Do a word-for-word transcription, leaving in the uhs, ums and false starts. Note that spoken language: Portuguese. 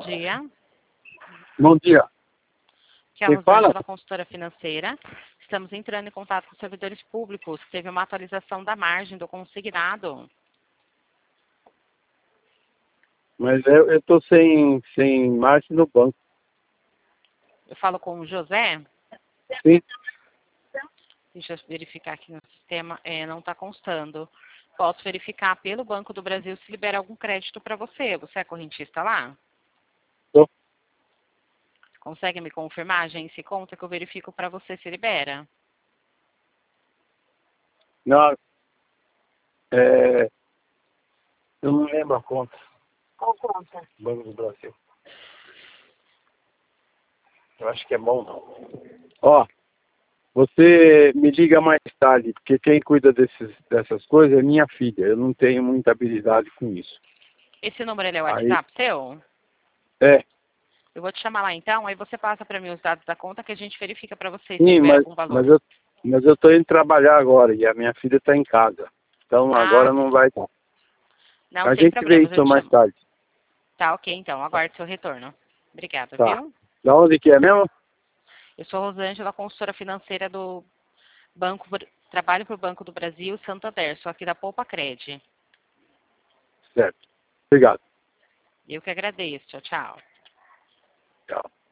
dia. Bom dia. Que é a Quem fala? Rosângela, consultora financeira. Estamos entrando em contato com os servidores públicos. Teve uma atualização da margem do consignado. Mas eu eu tô sem, sem margem no banco. Eu falo com o José. Sim. Deixa eu verificar aqui no sistema. É, não está constando. Posso verificar pelo Banco do Brasil se libera algum crédito para você. Você é correntista lá? Tô. Consegue me confirmar, agência e conta, que eu verifico para você se libera? Não. É, eu não lembro a conta. Qual conta? Banco do Brasil. Eu acho que é bom não. Ó, você me liga mais tarde, porque quem cuida desses, dessas coisas é minha filha. Eu não tenho muita habilidade com isso. Esse número ele é o Aí- WhatsApp seu? É, Eu vou te chamar lá então, aí você passa para mim os dados da conta que a gente verifica para você se sim, libera mas, algum valor. mas, eu, mas eu tô indo trabalhar agora e a minha filha tá em casa. Então Ah, agora não vai. Não A tem gente vê problema, eu isso te mais chamo. tarde. Tá, ok, então. Aguarde seu retorno. Obrigada, Tá. viu? Da onde que é mesmo? Eu sou Rosângela, consultora financeira do Banco, trabalho para o Banco do Brasil, Santander, sou aqui da Poupa Cred. Certo. Obrigado. Eu que agradeço. Tchau, tchau. Tchau.